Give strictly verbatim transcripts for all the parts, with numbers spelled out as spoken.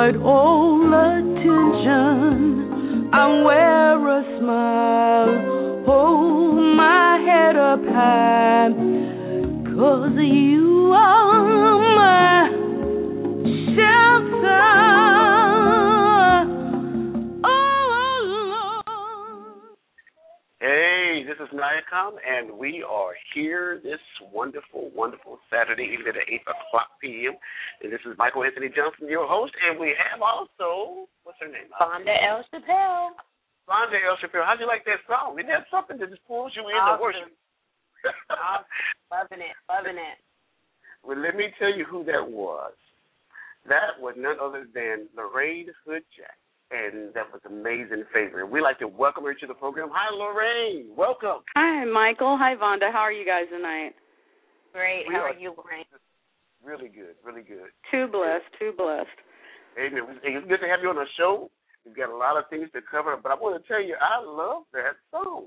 avoid all attention. I wear a smile, hold my head up high, 'cause you are my shelter. Hey, this is Niacom, and we are here this wonderful, wonderful Saturday evening at eight o'clock p.m. And this is Michael Anthony Johnson, your host, and we have also, what's her name? Vonda L. Chappelle. Vonda L. Chappelle. How'd you like that song? Isn't that something that just pulls you into awesome. worship? Awesome. Loving it, loving it. Well, let me tell you who that was. That was none other than Lorraine Hood Jack. And that was amazing favorite. We'd like to welcome her to the program. Hi, Lorraine. Welcome. Hi, Michael. Hi, Vonda. How are you guys tonight? Great. We How are are you, Lorraine? Really good, really good. Too blessed, too blessed. Amen. It's good to have you on the show. We've got a lot of things to cover, but I want to tell you, I love that song.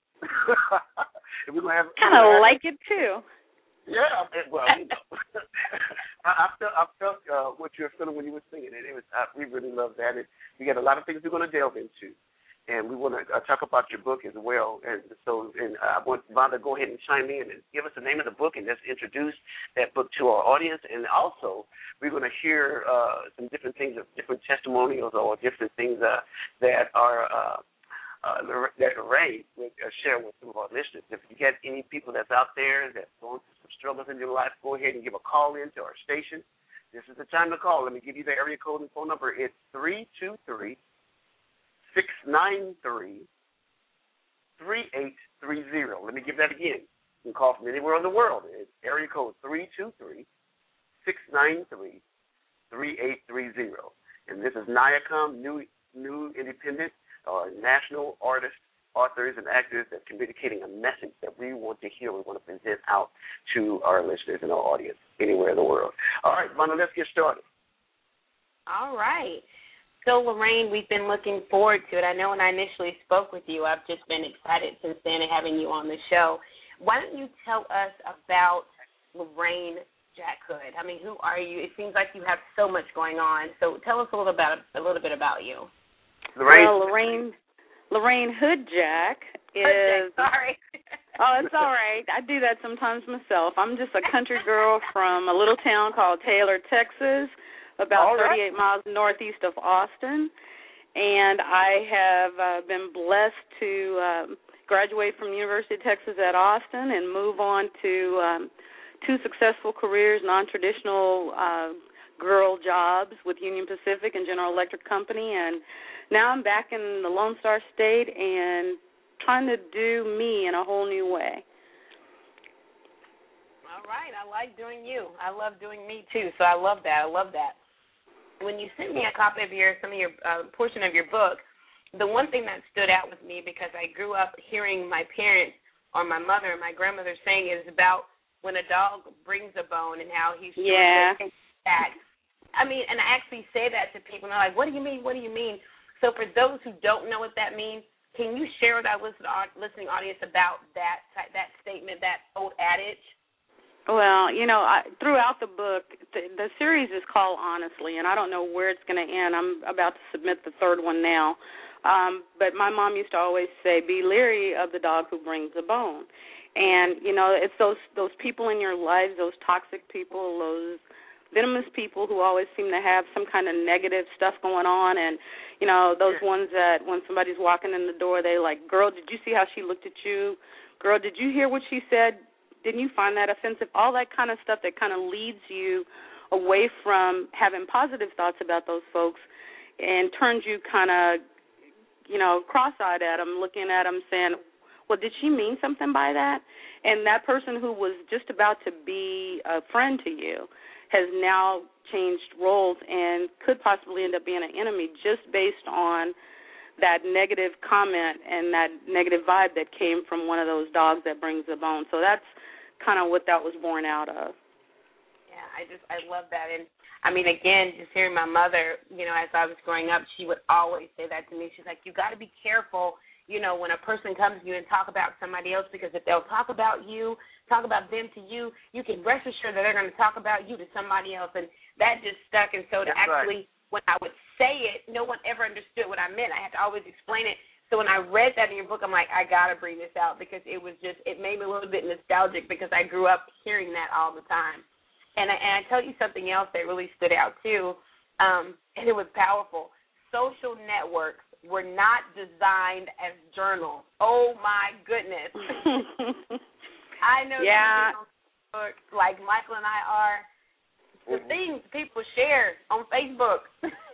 We're gonna have kind of like it, too. Yeah, well, you know, I, I felt, I felt uh, what you were feeling when you were singing it. It was, I, we really love that. And we got a lot of things we're going to delve into, and we want to uh, talk about your book as well. And so, and uh, I want Vonda to go ahead and chime in and give us the name of the book and just introduce that book to our audience. And also, we're going to hear uh, some different things, different testimonials or different things uh, that are. Uh, Uh, that Ray would uh, share with some of our listeners. If you get any people that's out there that's going through some struggles in your life, go ahead and give a call in to our station. This is the time to call. Let me give you the area code and phone number. It's three two three, six nine three, three eight three zero. Let me give that again. You can call from anywhere in the world. It's area code three two three, six nine three, three eight three zero. And this is Niacom, new, new independent, Uh, national artists, authors, and actors that are communicating a message that we want to hear, we want to present out to our listeners and our audience anywhere in the world. All right, Vonda, let's get started. All right. So, Lorraine, we've been looking forward to it. I know when I initially spoke with you, I've just been excited since then and having you on the show. Why don't you tell us about Lorraine Jack Hood? I mean, who are you? It seems like you have so much going on. So tell us a little about a little bit about you. Lorraine. Well, Lorraine, Lorraine Hood Jack is. Hood Jack, sorry. Oh, it's all right. I do that sometimes myself. I'm just a country girl from a little town called Taylor, Texas, about right. thirty-eight miles northeast of Austin. And I have uh, been blessed to um, graduate from the University of Texas at Austin and move on to um, two successful careers, non-traditional uh, girl jobs with Union Pacific and General Electric Company, and now I'm back in the Lone Star State and trying to do me in a whole new way. All right. I like doing you. I love doing me, too, so I love that. I love that. When you sent me a copy of your, some of your, uh, portion of your book, the one thing that stood out with me, because I grew up hearing my parents or my mother and my grandmother saying, is about when a dog brings a bone and how he's sure yeah. to take it back. I mean, and I actually say that to people, and they're like, what do you mean, what do you mean? So for those who don't know what that means, can you share with our listening audience about that that statement, that old adage? Well, you know, I, throughout the book, the, the series is called Honestly, and I don't know where it's going to end. I'm about to submit the third one now. Um, but my mom used to always say, be leery of the dog who brings a bone. And, you know, it's those those people in your lives, those toxic people, those venomous people who always seem to have some kind of negative stuff going on, and, you know, those ones that when somebody's walking in the door, they like, girl, did you see how she looked at you? Girl, did you hear what she said? Didn't you find that offensive? All that kind of stuff that kind of leads you away from having positive thoughts about those folks and turns you kind of, you know, cross-eyed at them, looking at them saying, well, did she mean something by that? And that person who was just about to be a friend to you has now changed roles and could possibly end up being an enemy just based on that negative comment and that negative vibe that came from one of those dogs that brings the bone. So that's kind of what that was born out of. Yeah, I just, I love that. And, I mean, again, just hearing my mother, you know, as I was growing up, she would always say that to me. She's like, you got to be careful, you know, when a person comes to you and talk about somebody else, because if they'll talk about you, talk about them to you, you can rest assured that they're going to talk about you to somebody else. And that just stuck. And so to That's actually, right. when I would say it, no one ever understood what I meant. I had to always explain it. So when I read that in your book, I'm like, I got to bring this out because it was just, it made me a little bit nostalgic because I grew up hearing that all the time. And I, and I tell you something else that really stood out, too, um, and it was powerful. Social networks were not designed as journals. Oh, my goodness. I know yeah. on Facebook, like Michael and I are, the things people share on Facebook.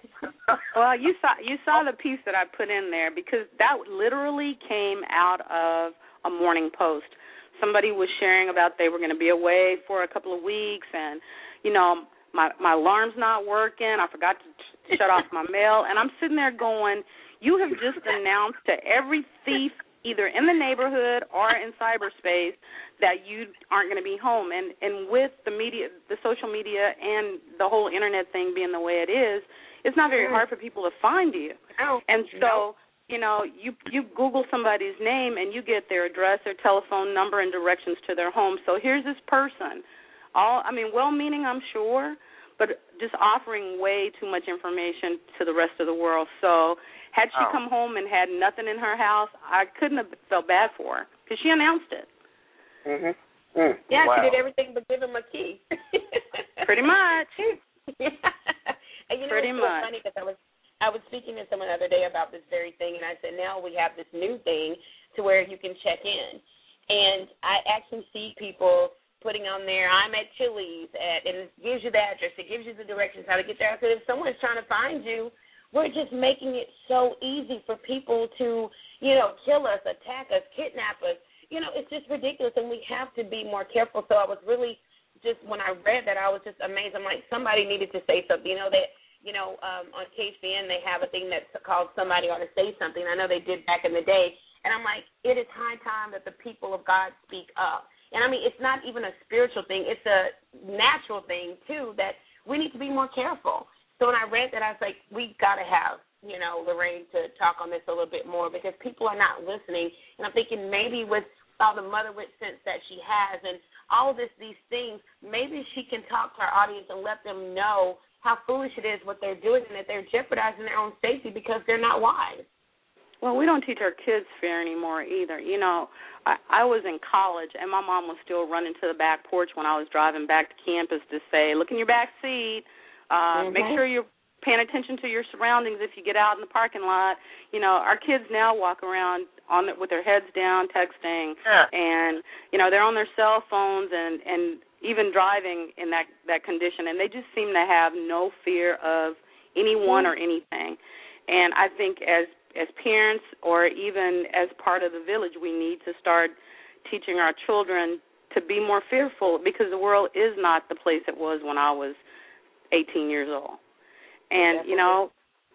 Well, you saw you saw the piece that I put in there because that literally came out of a Morning Post. Somebody was sharing about they were going to be away for a couple of weeks, and you know my my alarm's not working. I forgot to t- shut off my mail, and I'm sitting there going, "You have just announced to every thief, either in the neighborhood or in cyberspace, that you aren't going to be home." And and with the media, the social media, and the whole internet thing being the way it is, it's not very hard for people to find you. Oh, and so, no. you know, you you Google somebody's name and you get their address, their telephone number, and directions to their home. So here's this person, all I mean, well-meaning, I'm sure, but just offering way too much information to the rest of the world. So had she oh. come home and had nothing in her house, I couldn't have felt bad for her because she announced it. Mhm. Mm. Yeah, Wow. she did everything but give him a key. Pretty much. Yeah. And you know, Pretty it's so much. funny because I was I was speaking to someone the other day about this very thing, and I said, now we have this new thing to where you can check in. And I actually see people putting on there, I'm at Chili's, at, and it gives you the address, it gives you the directions how to get there. I said, if someone's trying to find you, we're just making it so easy for people to, you know, kill us, attack us, kidnap us. You know, it's just ridiculous, and we have to be more careful. So I was really just, when I read that, I was just amazed. I'm like, somebody needed to say something. You know, that, you know, um, on K C N they have a thing that's called Somebody Ought to Say Something. I know they did back in the day. And I'm like, it is high time that the people of God speak up. And, I mean, it's not even a spiritual thing. It's a natural thing, too, that we need to be more careful. So when I read that, I was like, we got to have, you know, Lorraine to talk on this a little bit more because people are not listening. And I'm thinking maybe with all the motherhood sense that she has and all this, these things, maybe she can talk to our audience and let them know how foolish it is what they're doing and that they're jeopardizing their own safety because they're not wise. Well, we don't teach our kids fear anymore either. You know, I, I was in college, and my mom was still running to the back porch when I was driving back to campus to say, look in your back seat, uh, mm-hmm. make sure you're paying attention to your surroundings if you get out in the parking lot. You know, our kids now walk around on the, with their heads down texting, yeah. and, you know, they're on their cell phones and, and even driving in that, that condition, and they just seem to have no fear of anyone mm-hmm. or anything. And I think as as parents or even as part of the village, we need to start teaching our children to be more fearful because the world is not the place it was when I was eighteen years old. And, you know,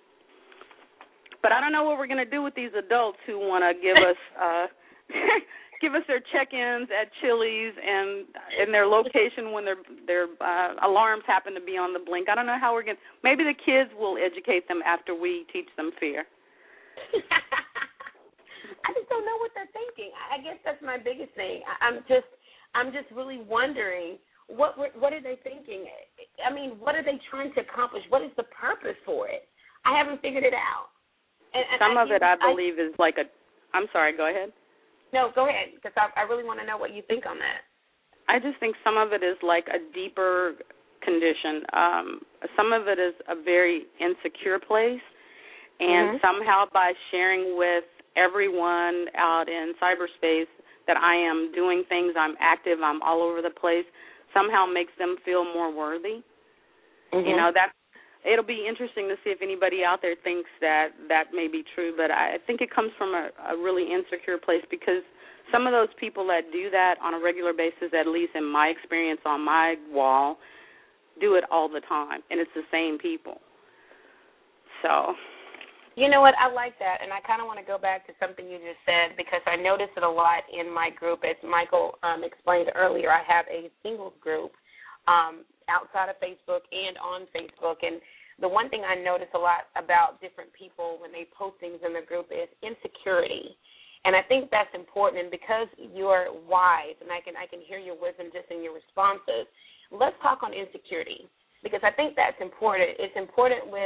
but I don't know what we're going to do with these adults who want to give us uh, give us their check-ins at Chili's and in their location when their their uh, alarms happen to be on the blink. I don't know how we're going to – maybe the kids will educate them after we teach them fear. I just don't know what they're thinking. I guess that's my biggest thing. I'm just I'm just really wondering what what are they thinking? I mean, what are they trying to accomplish? What is the purpose for it? I haven't figured it out. And, and Some I, of it, I believe, I, is like a – I'm sorry, go ahead. No, go ahead, because I, I really want to know what you think on that. I just think some of it is like a deeper condition. Um, some of it is a very insecure place, and mm-hmm. somehow by sharing with everyone out in cyberspace that I am doing things, I'm active, I'm all over the place, somehow makes them feel more worthy. Mm-hmm. You know, that it'll be interesting to see if anybody out there thinks that that may be true, but I think it comes from a, a really insecure place because some of those people that do that on a regular basis, at least in my experience on my wall, do it all the time, and it's the same people. So, you know what, I like that, and I kind of want to go back to something you just said because I notice it a lot in my group. As Michael um, explained earlier, I have a singles group um, outside of Facebook and on Facebook, and the one thing I notice a lot about different people when they post things in the group is insecurity. And I think that's important, and because you're wise, and I can I can hear your wisdom just in your responses, let's talk on insecurity, because I think that's important. It's important with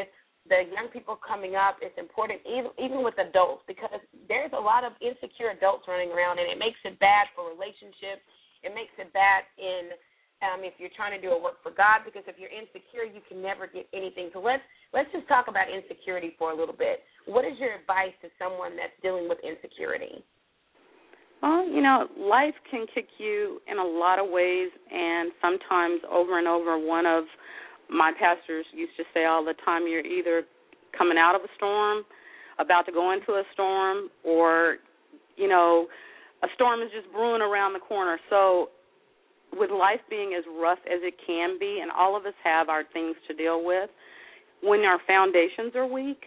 the young people coming up, it's important, even, even with adults, because there's a lot of insecure adults running around, and it makes it bad for relationships. It makes it bad in um, if you're trying to do a work for God, because if you're insecure, you can never get anything. So let's let's just talk about insecurity for a little bit. What is your advice to someone that's dealing with insecurity? Well, you know, life can kick you in a lot of ways, and sometimes over and over. One of my pastors used to say all the time, you're either coming out of a storm, about to go into a storm, or, you know, a storm is just brewing around the corner. So with life being as rough as it can be, and all of us have our things to deal with, when our foundations are weak,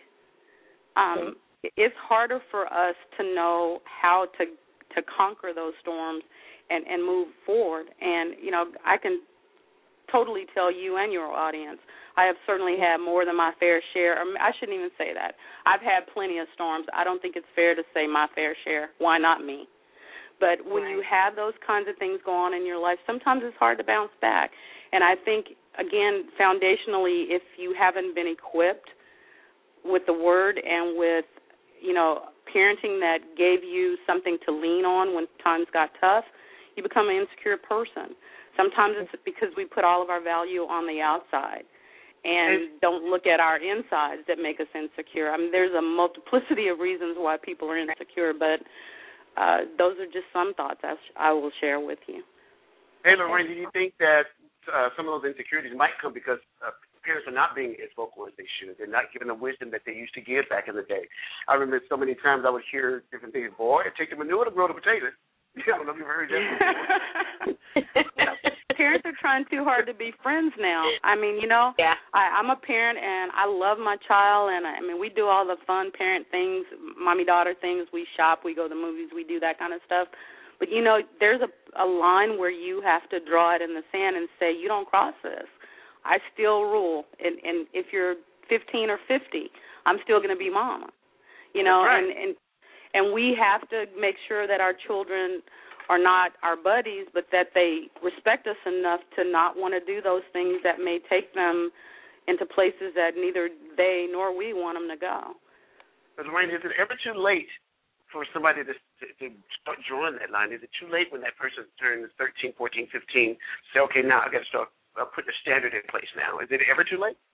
um, okay. it's harder for us to know how to to conquer those storms and, and move forward. And, you know, I can totally tell you and your audience, I have certainly had more than my fair share. Or I shouldn't even say that. I've had plenty of storms. I don't think it's fair to say my fair share. Why not me? But when right. you have those kinds of things go on in your life, sometimes it's hard to bounce back. And I think, again, foundationally, if you haven't been equipped with the Word and with, you know, parenting that gave you something to lean on when times got tough, you become an insecure person. Sometimes it's because we put all of our value on the outside and don't look at our insides that make us insecure. I mean, there's a multiplicity of reasons why people are insecure, but uh, those are just some thoughts I, I will share with you. Hey, Lorraine, do you think that uh, some of those insecurities might come because uh, parents are not being as vocal as they should? They're not giving the wisdom that they used to give back in the day. I remember so many times I would hear different things. Boy, it takes the manure to grow the potatoes. I don't know if you've heard that. Parents are trying too hard to be friends now. I mean, you know, yeah. I, I'm a parent, and I love my child, and, I mean, we do all the fun parent things, mommy-daughter things. We shop, we go to the movies, we do that kind of stuff. But, you know, there's a, a line where you have to draw it in the sand and say, you don't cross this. I still rule, and, and if you're fifteen or fifty, I'm still going to be mama, you know, right. and, and and we have to make sure that our children are not our buddies, but that they respect us enough to not want to do those things that may take them into places that neither they nor we want them to go. But Lorraine, is it ever too late for somebody to, to, to start drawing that line? Is it too late when that person turns thirteen, fourteen, fifteen, say, okay, now I've got to start uh, putting a standard in place now? Is it ever too late?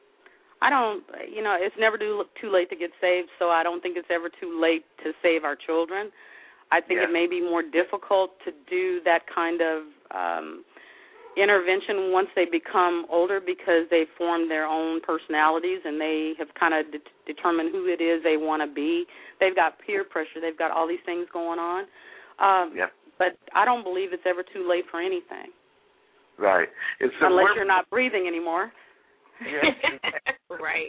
I don't, you know, it's never too, too late to get saved, so I don't think it's ever too late to save our children. I think yeah. it may be more difficult to do that kind of um, intervention once they become older because they form their own personalities and they have kind of de- determined who it is they want to be. They've got peer pressure. They've got all these things going on. Um, yeah. But I don't believe it's ever too late for anything. Right. It's Unless you're not breathing anymore. Yeah. Right.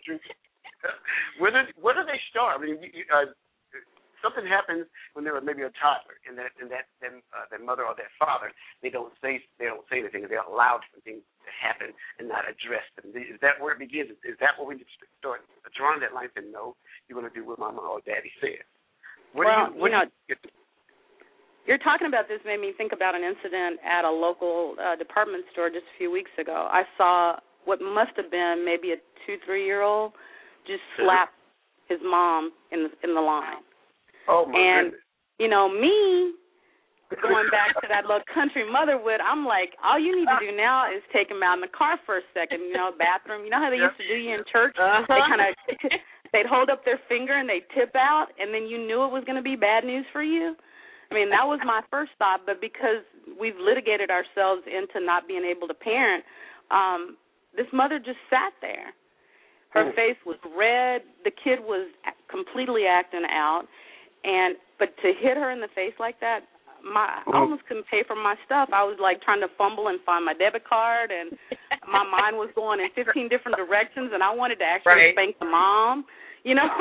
Where do where do they start? I mean, you, uh, something happens when they're maybe a toddler, and that and that then uh, their mother or their father they don't say they don't say anything. They're allowed for things to happen and not address them. Is that where it begins? Is that where we start drawing that line? And no, you're going to do what mama or daddy said. What well, do you, what you know. Do you get to, You're talking about this made me think about an incident at a local uh, department store just a few weeks ago. I saw what must have been maybe a two, three-year-old just slap his mom in the, in the line. Oh, my and, goodness. you know, me, going back to that little country motherhood, I'm like, all you need to do now is take him out in the car for a second, you know, bathroom. You know how they yep. used to do you in church? Uh-huh. They kind of, they'd hold up their finger and they'd tip out, and then you knew it was going to be bad news for you. I mean, that was my first thought, but because we've litigated ourselves into not being able to parent, um, this mother just sat there. Her Ooh. face was red. The kid was completely acting out. And but to hit her in the face like that, my I almost couldn't pay for my stuff. I was, like, trying to fumble and find my debit card, and my mind was going in fifteen different directions, and I wanted to actually right. spank the mom, you know.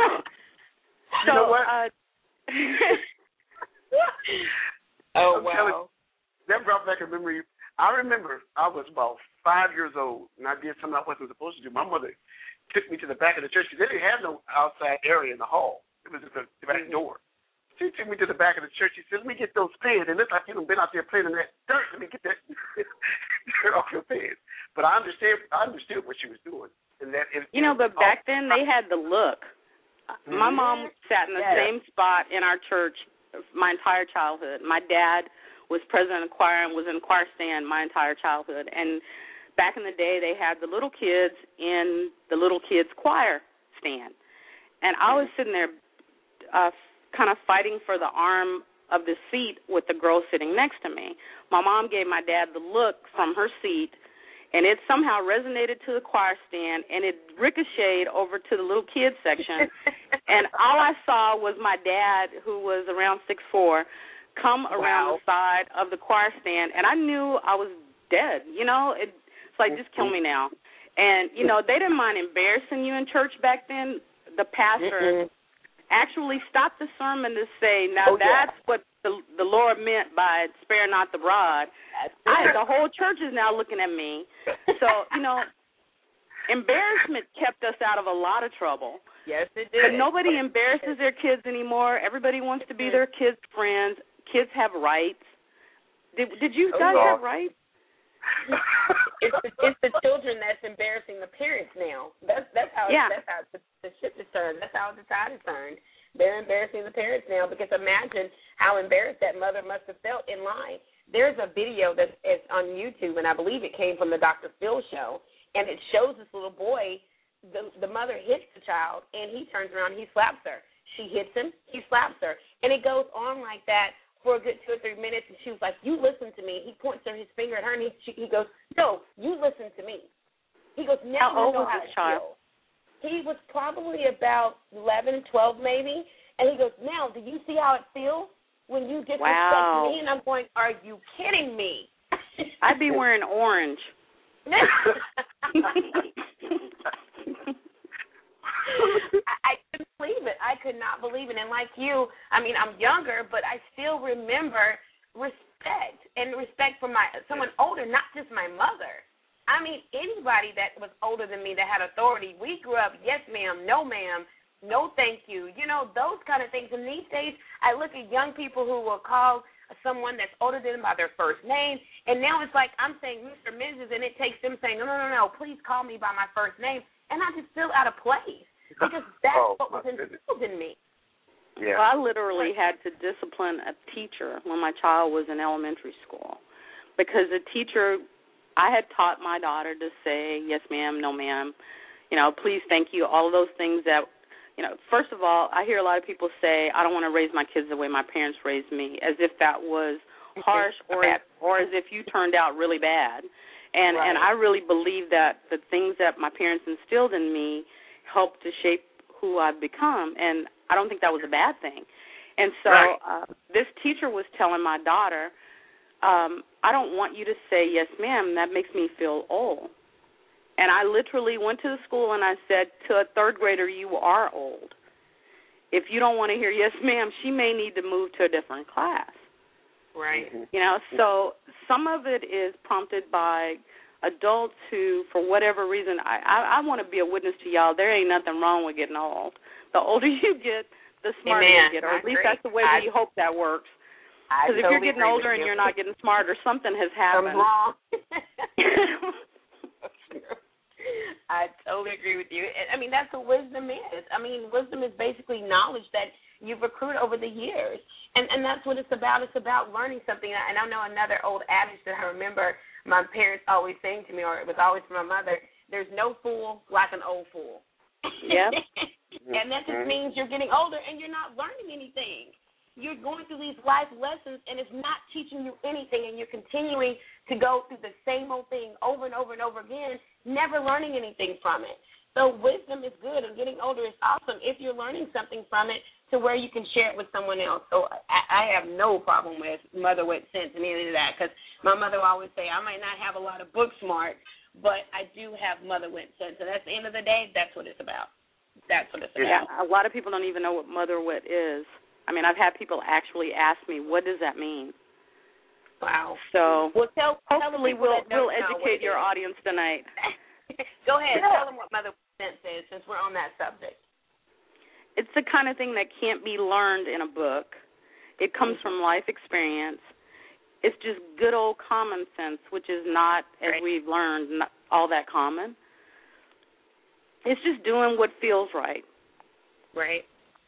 so, you know what? Uh, oh, I'm wow. Telling, that brought back a memory. I remember I was about five years old, and I did something I wasn't supposed to do. My mother took me to the back of the church because they didn't have no outside area in the hall. It was just the back door. She took me to the back of the church. She said, let me get those pants. It looks like you've been out there playing in that dirt. Let me get that dirt off your pants. But I understand. I understood what she was doing. And that is, you know, but back then they had the look. Mm-hmm. My mom sat in the yeah. same spot in our church my entire childhood. My dad was president of choir and was in choir stand my entire childhood. And back in the day, they had the little kids in the little kids choir stand. And I was sitting there uh, kind of fighting for the arm of the seat with the girl sitting next to me. My mom gave my dad the look from her seat, and it somehow resonated to the choir stand, and it ricocheted over to the little kids section. And all I saw was my dad, who was around six foot four, come around wow. the side of the choir stand, and I knew I was dead. You know, it, it's like, just kill me now. And, you know, they didn't mind embarrassing you in church back then. The pastor Mm-mm. actually stopped the sermon to say, now oh, that's yeah. what the, the Lord meant by spare not the rod. I, the whole church is now looking at me. So, you know, embarrassment kept us out of a lot of trouble. Yes, it did. But nobody embarrasses their kids anymore. Everybody wants to be their kids' friends. Kids have rights. Did, did you guys oh, have rights? it's, the, it's the children that's embarrassing the parents now. That's that's how yeah. that's how the, the ship is turned. That's how the tide is turned. They're embarrassing the parents now because imagine how embarrassed that mother must have felt in line. There's a video that's it's on YouTube, and I believe it came from the Doctor Phil show, and it shows this little boy. The the mother hits the child, and he turns around, he slaps her. She hits him, he slaps her, and it goes on like that for a good two or three minutes, and she was like, you listen to me. He points his finger at her, and he, she, he goes, no, you listen to me. He goes, now how you know how to feel. He was probably about eleven, twelve maybe, and he goes, now, do you see how it feels when you disrespect wow. me? And I'm going, are you kidding me? I'd be wearing orange. I, I couldn't believe it. I could not believe it. And like you, I mean, I'm younger, but I still remember respect and respect for my someone older, not just my mother. I mean, anybody that was older than me that had authority. We grew up, yes, ma'am, no, ma'am, no, thank you. You know, those kind of things. And these days, I look at young people who will call someone that's older than them by their first name, and now it's like I'm saying Mister Missus, and it takes them saying, no, no, no, no, please call me by my first name, and I just feel out of place. Because that's oh, what was instilled in me. Yeah. Well, I literally had to discipline a teacher when my child was in elementary school because the teacher, I had taught my daughter to say, yes, ma'am, no, ma'am, you know, please, thank you, all of those things that, you know, first of all, I hear a lot of people say, I don't want to raise my kids the way my parents raised me, as if that was harsh or or as if you turned out really bad. And, right. and I really believe that the things that my parents instilled in me helped to shape who I've become, and I don't think that was a bad thing. And so right. uh, this teacher was telling my daughter, um, I don't want you to say, yes, ma'am, that makes me feel old. And I literally went to the school and I said, to a third grader, you are old. If you don't want to hear yes, ma'am, she may need to move to a different class. Right. You know, so some of it is prompted by adults who, for whatever reason, I, I, I want to be a witness to y'all. There ain't nothing wrong with getting old. The older you get, the smarter Amen. you get, or I at least agree. that's the way I, we hope that works. Because if totally you're getting older and you. you're not getting smarter, something has happened. I'm wrong. I totally agree with you. I mean, that's what wisdom is. I mean, wisdom is basically knowledge that you've accrued over the years. And and that's what it's about. It's about learning something. And I know another old adage that I remember my parents always saying to me, or it was always from my mother, there's no fool like an old fool. Yeah. And that just means you're getting older and you're not learning anything. You're going through these life lessons, and it's not teaching you anything, and you're continuing to go through the same old thing over and over and over again, never learning anything from it. So wisdom is good, and getting older is awesome if you're learning something from it to where you can share it with someone else. So I, I have no problem with mother with sense and any of that, because my mother will always say, I might not have a lot of book smart, but I do have mother wit sense. And at the end of the day, that's what it's about. That's what it's yeah, about. A lot of people don't even know what mother wit is. I mean, I've had people actually ask me, what does that mean? Wow. So well, tell, hopefully tell we'll, we'll educate your audience totally. tonight. Go ahead. Yeah. Tell them what mother sense is, since we're on that subject. It's the kind of thing that can't be learned in a book. It comes mm-hmm. from life experience. It's just good old common sense, which is not, as right. we've learned, not all that common. it's just doing what feels right. Right.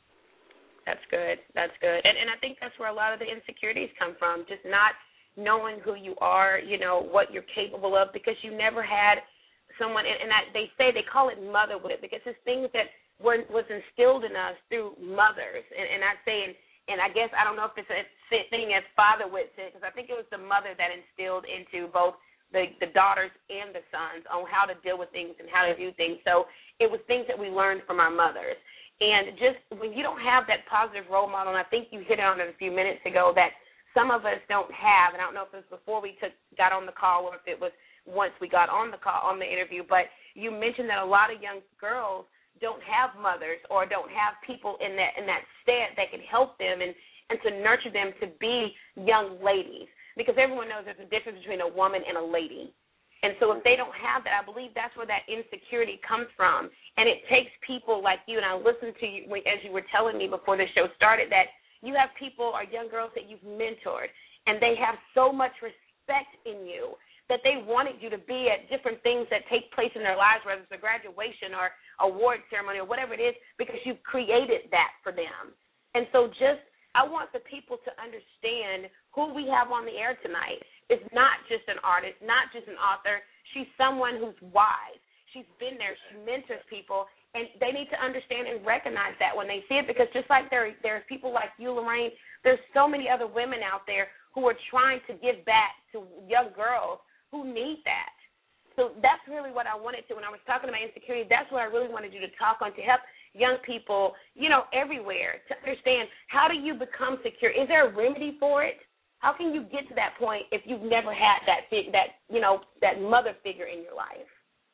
That's good. That's good. And and I think that's where a lot of the insecurities come from, just not knowing who you are, you know, what you're capable of, because you never had someone, and, and I, they say, they call it motherhood, because it's things that were was instilled in us through mothers. And, and I say, and, and I guess, I don't know if it's a thing as fatherhood said, because I think it was the mother that instilled into both the, the daughters and the sons on how to deal with things and how to do things. So it was things that we learned from our mothers. And just when you don't have that positive role model, and I think you hit on it a few minutes ago, that some of us don't have, and I don't know if it was before we took got on the call or if it was once we got on the call, on the interview, but you mentioned that a lot of young girls don't have mothers or don't have people in that in that stead that can help them and, and to nurture them to be young ladies, because everyone knows there's a difference between a woman and a lady. And so if they don't have that, I believe that's where that insecurity comes from. And it takes people like you, and I listened to you as you were telling me before the show started, that you have people or young girls that you've mentored, and they have so much respect in you that they wanted you to be at different things that take place in their lives, whether it's a graduation or award ceremony or whatever it is, because you've created that for them. And so just I want the people to understand who we have on the air tonight is not just an artist, not just an author. She's someone who's wise. She's been there. She mentors people, and they need to understand and recognize that when they see it, because just like there, there are people like you, Lorraine, there's so many other women out there who are trying to give back to young girls who need that. So that's really what I wanted to, when I was talking about insecurity, that's what I really wanted you to talk on, to help young people, you know, everywhere, to understand, how do you become secure? Is there a remedy for it? How can you get to that point if you've never had that, that you know, that mother figure in your life?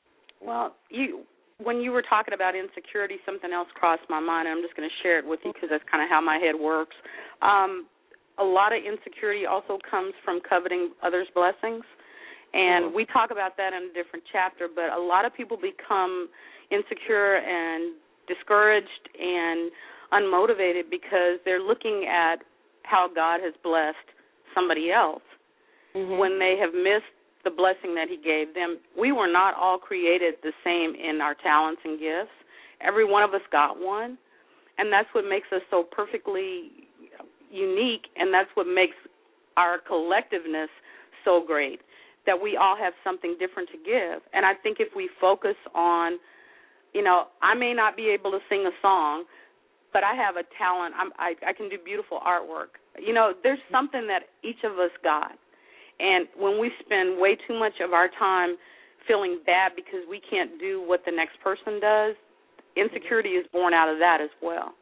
Well, you when you were talking about insecurity, something else crossed my mind, and I'm just going to share it with you because that's kind of how my head works. Um, a lot of insecurity also comes from coveting others' blessings, and mm-hmm. we talk about that in a different chapter, but a lot of people become insecure and discouraged and unmotivated because they're looking at how God has blessed somebody else mm-hmm. when they have missed the blessing that he gave them. We were not all created the same in our talents and gifts. Every one of us got one, and that's what makes us so perfectly unique, and that's what makes our collectiveness so great, that we all have something different to give. And I think if we focus on, you know, I may not be able to sing a song, but I have a talent. I'm, I, I can do beautiful artwork. You know, there's something that each of us got. And when we spend way too much of our time feeling bad because we can't do what the next person does, insecurity is born out of that as well.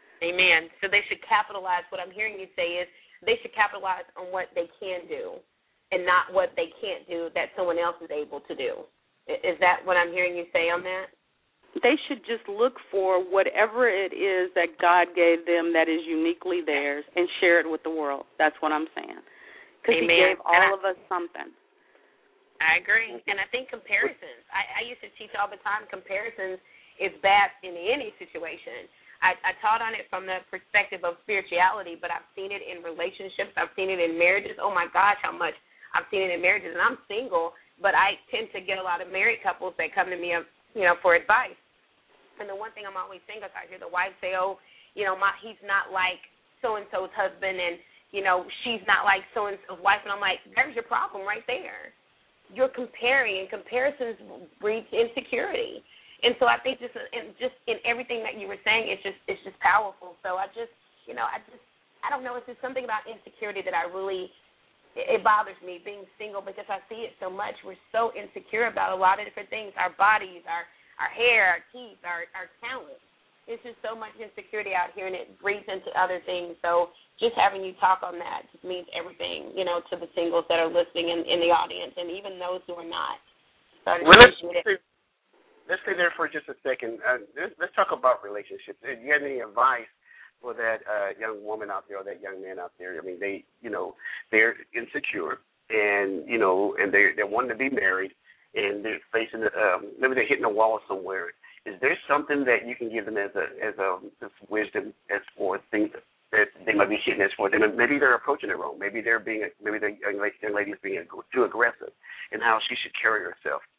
Amen. So they should capitalize. What I'm hearing you say is they should capitalize on what they can do and not what they can't do that someone else is able to do. Is that what I'm hearing you say on that? They should just look for whatever it is that God gave them that is uniquely theirs and share it with the world. That's what I'm saying. Because he gave all I, of us something. I agree. And I think comparisons. I, I used to teach all the time comparisons is bad in any situation. I, I taught on it from the perspective of spirituality, but I've seen it in relationships. I've seen it in marriages. Oh, my gosh, how much I've seen it in marriages. And I'm single, but I tend to get a lot of married couples that come to me, you know, for advice. And the one thing I'm always saying is I hear the wife say, oh, you know, my, he's not like so-and-so's husband, and you know, she's not like so-and-so's wife. And I'm like, there's your problem right there. You're comparing, and comparisons breed insecurity. And so I think just in, just in everything that you were saying, it's just it's just powerful. So I just, you know, I just, I don't know, it's just something about insecurity that I really, it bothers me being single, because I see it so much. We're so insecure about a lot of different things, our bodies, our, our hair, our teeth, our, our talent. It's just so much insecurity out here, and it breeds into other things. So just having you talk on that just means everything, you know, to the singles that are listening in, in the audience, and even those who are not. So well, let's, stay, let's stay there for just a second. Uh, let's, let's talk about relationships. Do you have any advice for that uh, young woman out there or that young man out there? I mean, they, you know, they're insecure, and, you know, and they're, they're wanting to be married, and they're facing, um, maybe they're hitting a wall somewhere. Is there something that you can give them as a as a as wisdom as for things that they might be hitting as for them? Maybe they're approaching it wrong. Maybe they're being maybe the young lady, young lady is being too aggressive in how she should carry herself.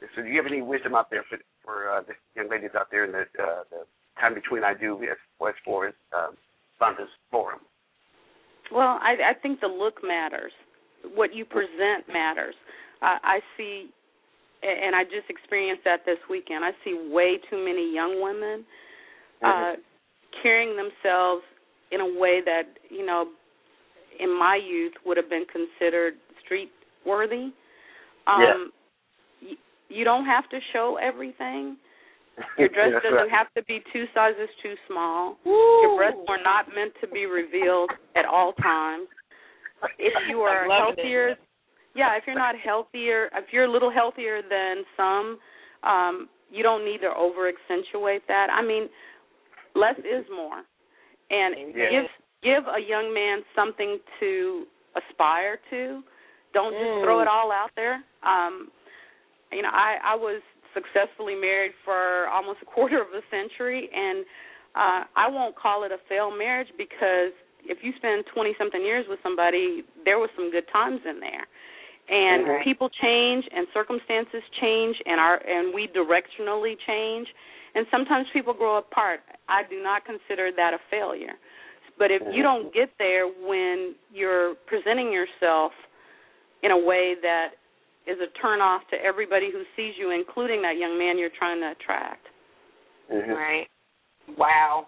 So do you have any wisdom out there for for uh, the young ladies out there in the, uh, the time between I do as, as far as um, Sanders Forum? Well, I, I think the look matters. What you present matters. Uh, I see, and I just experienced that this weekend, I see way too many young women uh, mm-hmm. carrying themselves in a way that, you know, in my youth would have been considered street worthy. Um, yeah. y- you don't have to show everything. Your dress That's doesn't right. have to be two sizes too small. Woo. Your breasts were not meant to be revealed at all times. If you are healthier, it. yeah, if you're not healthier, if you're a little healthier than some, um, you don't need to over-accentuate that. I mean, less is more. And yeah. give give a young man something to aspire to. Don't just mm. throw it all out there. Um, you know, I, I was successfully married for almost a quarter of a century, and uh, I won't call it a failed marriage because if you spend twenty-something years with somebody, there was some good times in there. And mm-hmm. people change, and circumstances change, and our and we directionally change, and sometimes people grow apart. I do not consider that a failure. But if you don't get there when you're presenting yourself in a way that is a turn-off to everybody who sees you, including that young man you're trying to attract. Mm-hmm. Right. Wow.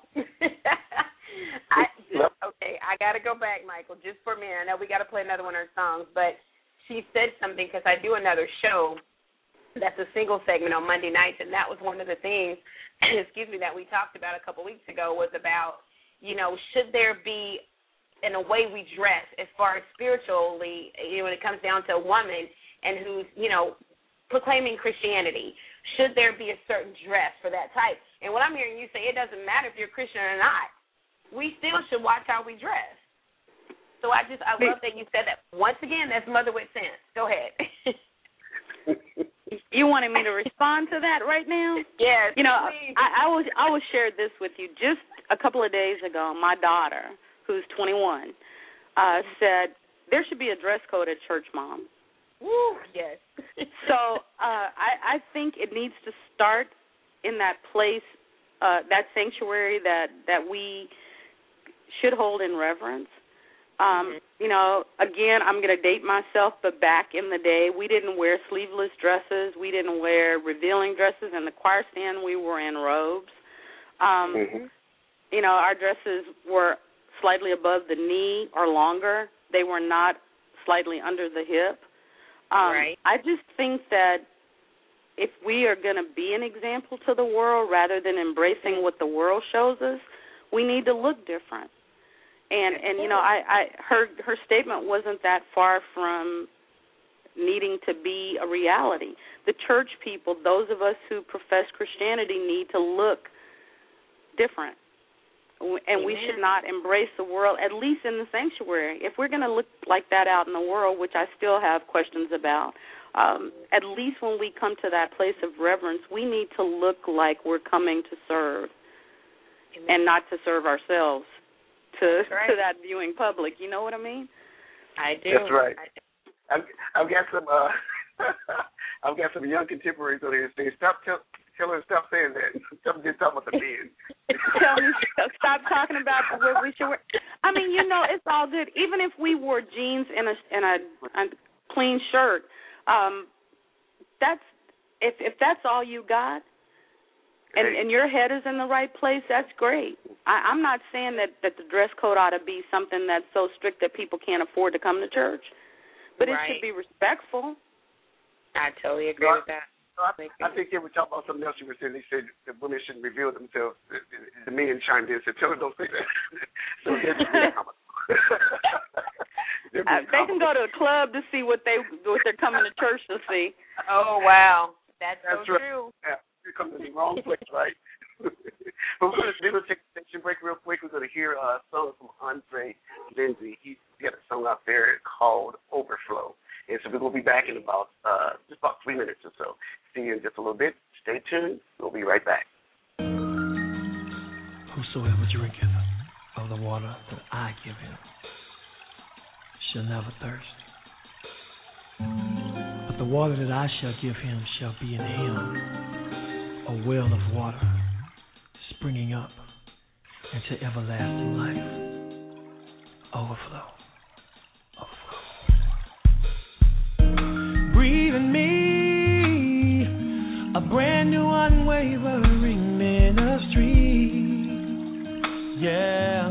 I just, okay, I got to go back, Michael, just for a minute. I know we got to play another one of her songs, but she said something because I do another show that's a single segment on Monday nights, and that was one of the things, excuse me, that we talked about a couple weeks ago was about, you know, should there be, in a way we dress as far as spiritually, you know, when it comes down to a woman and who's, you know, proclaiming Christianity, should there be a certain dress for that type? And what I'm hearing you say, it doesn't matter if you're Christian or not. We still should watch how we dress. So I just, I love that you said that. Once again, that's mother with sense. Go ahead. You wanted me to respond to that right now? Yes, You know, please. I, I was I was shared this with you just a couple of days ago. My daughter, who's twenty-one, uh, said there should be a dress code at church, Mom. Woo, yes. So uh, I, I think it needs to start in that place, uh, that sanctuary that, that we should hold in reverence. Um, mm-hmm. You know, again, I'm going to date myself, but back in the day, we didn't wear sleeveless dresses. We didn't wear revealing dresses. In the choir stand, we were in robes. Um, mm-hmm. You know, our dresses were slightly above the knee or longer. They were not slightly under the hip. Um, right. I just think that if we are going to be an example to the world rather than embracing what the world shows us, we need to look different. And, and you know, I, I her her statement wasn't that far from needing to be a reality. The church people, those of us who profess Christianity, need to look different. And Amen. We should not embrace the world, at least in the sanctuary. If we're going to look like that out in the world, which I still have questions about, um, at least when we come to that place of reverence, we need to look like we're coming to serve Amen. And not to serve ourselves to right. to that viewing public. You know what I mean? I do. That's right. I do. I've, I've got some uh, I've got some young contemporaries on here saying, stop tell, tell her stop saying that. Stop just talking about the men. Tell me stop talking about what we should wear. I mean, you know, it's all good. Even if we wore jeans and a and a, a clean shirt, um, that's if if that's all you got, and, and your head is in the right place, that's great. I, I'm not saying that, that the dress code ought to be something that's so strict that people can't afford to come to church, but right. it should be respectful. I totally agree no, with that. No, I, I think they were talking about something else you were saying. They said that women shouldn't reveal themselves. The, the, the men chimed in and said, tell her don't say that. So uh, they can go to a club to see what, they, what they're coming to church to see. Oh, wow. That's, That's so right. true. Yeah. You're coming to the wrong place, right? But we're going to take a station break real quick. We're going to hear a song from Andre Lindsay. He's got a song out there called Overflow. And so we're going to be back in about uh, just about three minutes or so. See you in just a little bit. Stay tuned. We'll be right back. Whosoever drinketh of the water that I give him shall never thirst. But the the water that I shall give him shall be in him a well of water springing up into everlasting life. Overflow. Overflow. Breathe in me a brand new unwavering ministry. Yeah.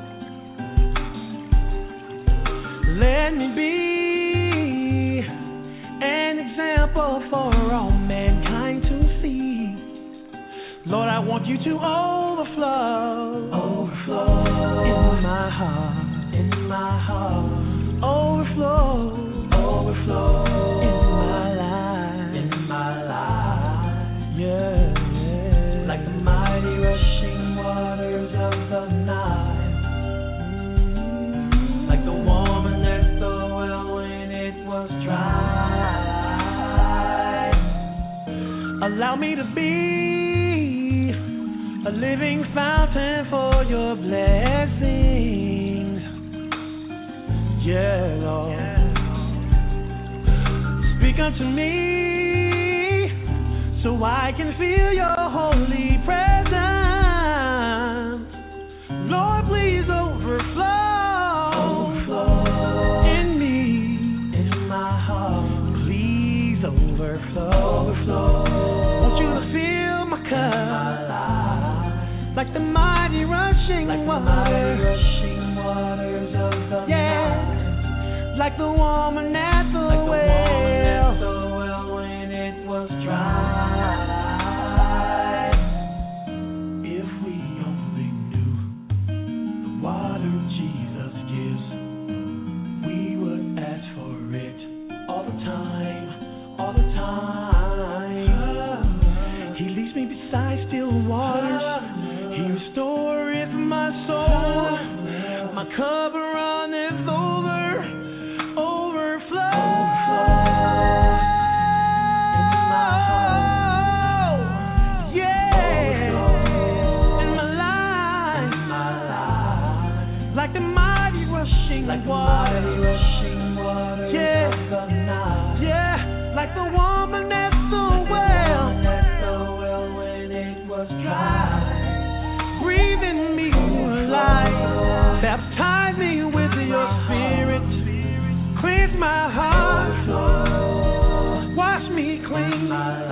Let me be an example for all mankind to see. Lord, I want you to overflow, overflow in my heart, in my heart, overflow, overflow in my life, in my life, yeah, yeah. Like the mighty rushing waters of the Nile, mm-hmm. Like the woman at the well when it was dry. Allow me to be a living fountain for your blessings. Yeah, Lord. Speak unto me so I can feel your holy presence. Lord, please overflow, overflow in me, in my heart. Please overflow, overflow. Want you to fill my cup like the mighty rushing like waters, the mighty rushing waters of the yeah, night. Like the woman at the like well, the woman at the well when it was dry. If we only knew the water Jesus gives, we would ask for it all the time, all the time. He leads me beside still waters. He restoreth my soul. My cup runneth over, overflow. Overflow in my heart. Yeah. Overflow in my life. In my life. Like the mighty rushing like waters. The mighty rushing waters yeah. Of the night. Yeah. Like the woman at the like well. The woman at the well when it was dry. Breathe in me new life, baptize me with your spirit, cleanse my heart, wash me clean,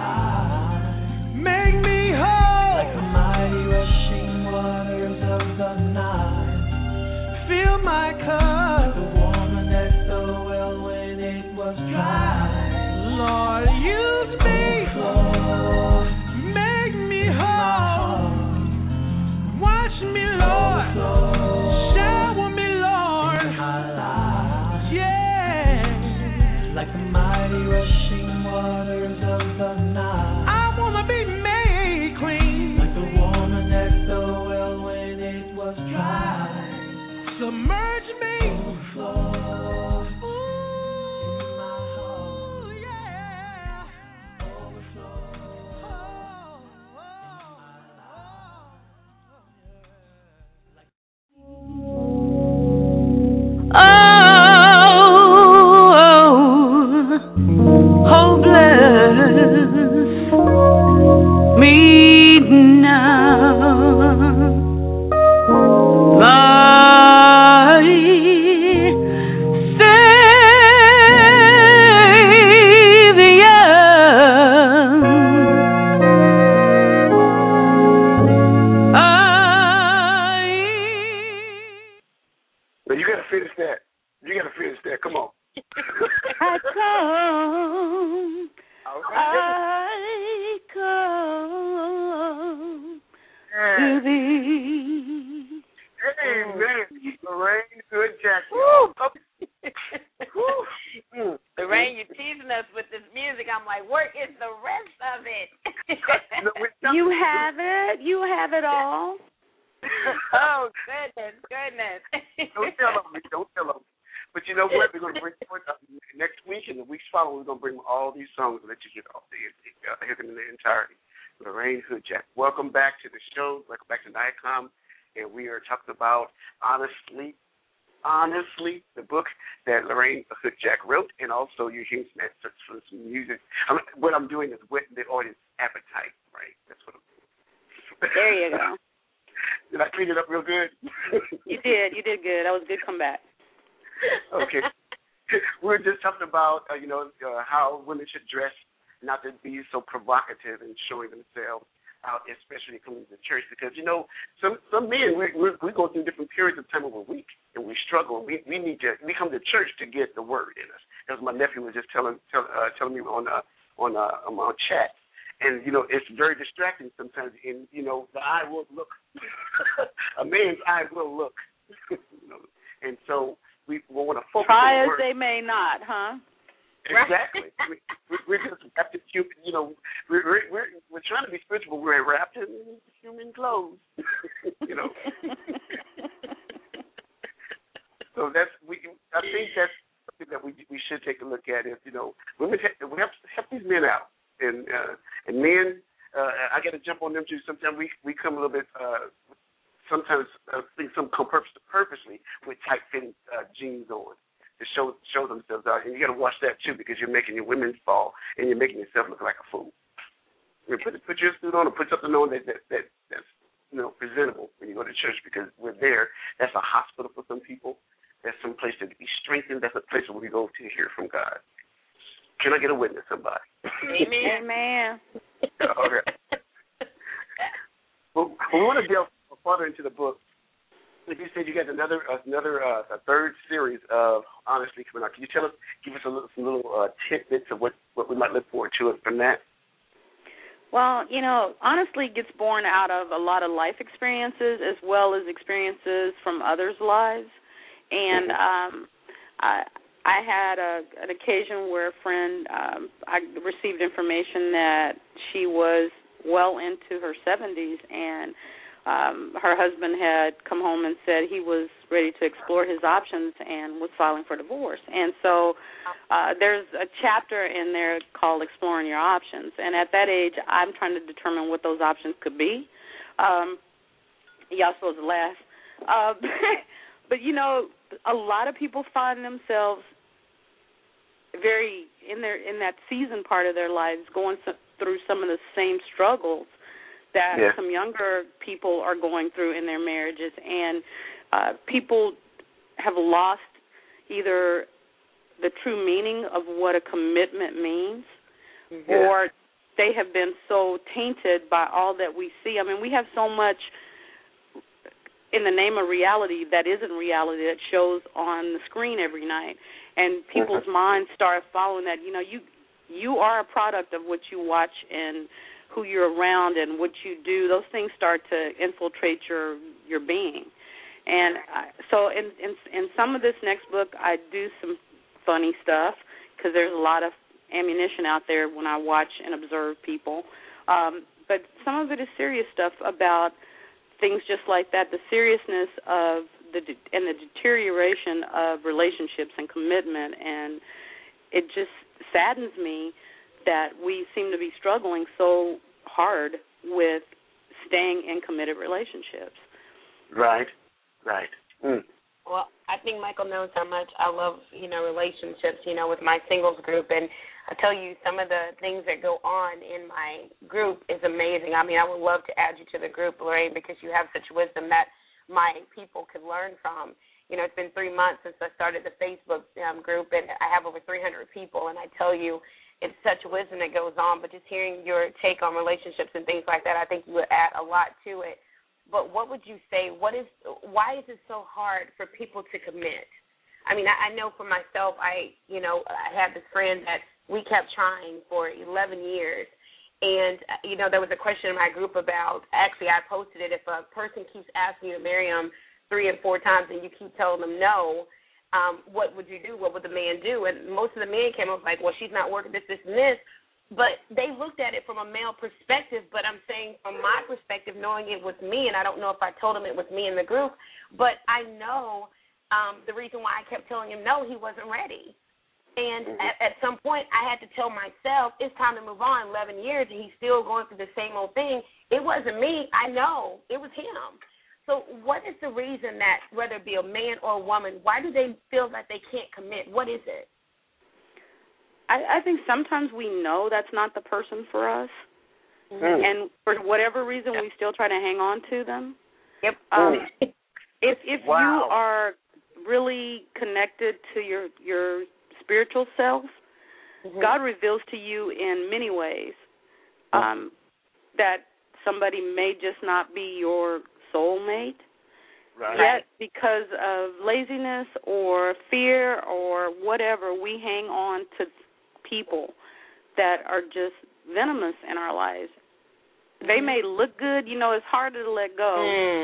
make me whole, like the mighty rushing waters of the night. Fill my cup, like the woman at the well when it was dry. Lord, use me, make me whole. Watch me, Lord. Shower me, Lord. Yeah. Like the mighty rushing waters of the night. I want to be made clean. Like the woman at the well when it was dry. Submerge me. Overflow. Ooh, in my heart. Yeah. Overflow. Oh, oh, oh, bless me now, my Savior. But you gotta finish that. You gotta finish that. Come on. I come, Okay. I come to thee. Amen. Lorraine Hood Jackson. Lorraine, you're teasing us with this music. I'm like, where is the rest of it? You have it. You have it all. Oh, goodness, goodness. Don't tell them. Don't tell them. But you know what? We're going to bring forth uh, next week and the weeks following. We're going to bring all these songs and let you get all the uh, hear them in their entirety. Lorraine Hood Jack, welcome back to the show. Welcome back to NICOM, and we are talking about honestly, honestly, the book that Lorraine Hood Jack wrote, and also you're hearing some excerpts from some music. I'm, what I'm doing is whetting the audience appetite, right? That's what I'm doing. There you go. Did I clean it up real good? You did. You did good. That was a good comeback. Okay. We were just talking about, uh, you know, uh, how women should dress, not to be so provocative and showing themselves out, especially coming to church, because, you know, some some men, we we we go through different periods of time of a week, and we struggle. We we need to, we come to church to get the word in us. As my nephew was just telling tell, uh, telling me on uh, on uh, on our chat, and, you know, it's very distracting sometimes, and, you know, the eye will look. A man's eye will look. You know? And so we will want to focus Try on the as word. they may not, huh? Exactly. we, we, we're just wrapped in human, you know, we're, we're, we're, we're trying to be spiritual, but we're wrapped in human clothes, you know. So that's, we. I think that's something that we we should take a look at is, you know, women, we have to help these men out. And, uh, and men, uh, I got to jump on them too. Sometimes we, we come a little bit, uh, sometimes I uh, think some come purpose, purposely with tight-fitting uh, jeans on. To show show themselves out, and you got to watch that too, because you're making your women fall, and you're making yourself look like a fool. You know, put put your suit on, or put something on that, that that that's, you know, presentable when you go to church, because we're there. That's a hospital for some people. That's some place to be strengthened. That's a place where we go to hear from God. Can I get a witness, somebody? Amen. Amen. Okay. Well, we want to delve further into the book. Like you said, you got another another uh, a third series of Honestly coming out. Can you tell us, give us a little, some little uh, tidbits of what, what we might look forward to from that? Well, you know, Honestly gets born out of a lot of life experiences as well as experiences from others' lives. And mm-hmm. um, I I had a, an occasion where a friend, um, I received information that she was well into her seventies, and Um, her husband had come home and said he was ready to explore his options and was filing for divorce. And so uh, there's a chapter in there called Exploring Your Options. And at that age, I'm trying to determine what those options could be. Um, y'all supposed to laugh. Uh, but, you know, a lot of people find themselves very in their in that season part of their lives going through some of the same struggles that yeah. some younger people are going through in their marriages, and uh, people have lost either the true meaning of what a commitment means, yeah. or they have been so tainted by all that we see. I mean, we have so much in the name of reality that isn't reality that shows on the screen every night, and people's mm-hmm. minds start following that. You know, you you are a product of what you watch and who you're around and what you do. Those things start to infiltrate your your being. And I, so in, in in some of this next book, I do some funny stuff because there's a lot of ammunition out there when I watch and observe people. Um, but some of it is serious stuff about things just like that, the seriousness of the de- and the deterioration of relationships and commitment. And it just saddens me that we seem to be struggling so hard with staying in committed relationships. Right, right. Mm. Well, I think Michael knows how much I love, you know, relationships, you know, with my singles group. And I tell you, some of the things that go on in my group is amazing. I mean, I would love to add you to the group, Lorraine, because you have such wisdom that my people could learn from. You know, it's been three months since I started the Facebook um, group, and I have over three hundred people, and I tell you, it's such wisdom that goes on, but just hearing your take on relationships and things like that, I think you would add a lot to it. But what would you say, what is, why is it so hard for people to commit? I mean, I, I know for myself, I, you know, I had this friend that we kept trying for eleven years, and, you know, there was a question in my group about, actually I posted it, if a person keeps asking you to marry them three and four times and you keep telling them no, Um, what would you do? What would the man do? And most of the men came up like, well, she's not working this, this, and this. But they looked at it from a male perspective, but I'm saying from my perspective, knowing it was me, and I don't know if I told him it was me in the group, but I know um, the reason why I kept telling him no, he wasn't ready. And at, at some point, I had to tell myself, it's time to move on. eleven years, and he's still going through the same old thing. It wasn't me. I know. It was him. So what is the reason that, whether it be a man or a woman, why do they feel that they can't commit? What is it? I, I think sometimes we know that's not the person for us, mm-hmm. and for whatever reason we still try to hang on to them. Yep. Um, if if wow. you are really connected to your your spiritual self, mm-hmm. God reveals to you in many ways um, that somebody may just not be your soulmate. Right. Yet, because of laziness or fear or whatever, we hang on to people that are just venomous in our lives. Mm-hmm. They may look good, you know, it's harder to let go. Mm.